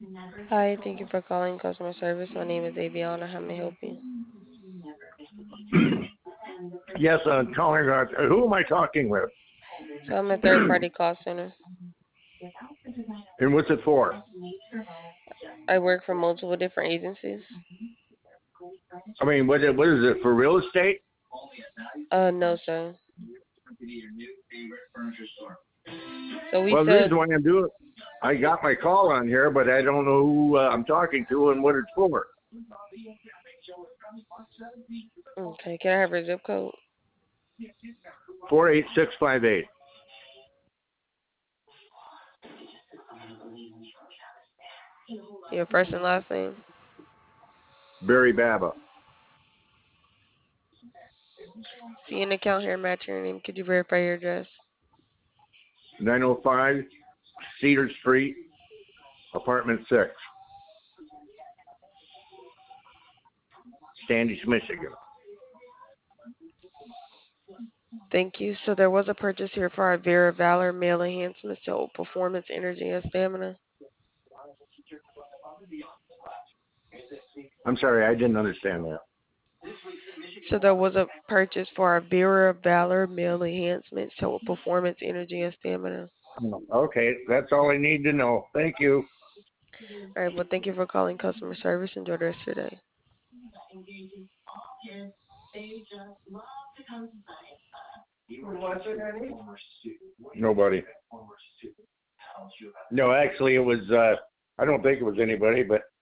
Hi, thank you for calling customer service. My name is Aviana. How may I help you? Yes, I'm calling. Who am I talking with? So I'm a third party call center. And what's it for? I work for multiple different agencies. I mean, what is it for real estate? No, sir. So we Well, the sell. reason why I'm doing, I got my call on here, but I don't know who I'm talking to and what it's for. Okay, can I have your zip code? 48658. Your first and last name? Barry Baba. See an account here matching your name. Could you verify your address? 905 Cedar Street, apartment 6, Standish, Michigan. Thank you. So there was a purchase here for our Vera Valor male enhancements to performance, energy, and stamina. I'm sorry, I didn't understand that. So there was a purchase for our Vera Valor male enhancements to performance, energy, and stamina. Okay, that's all I need to know. Thank you. All right. Well, thank you for calling customer service. Enjoy the rest of your day. Nobody. No, actually, it was. I don't think it was anybody, but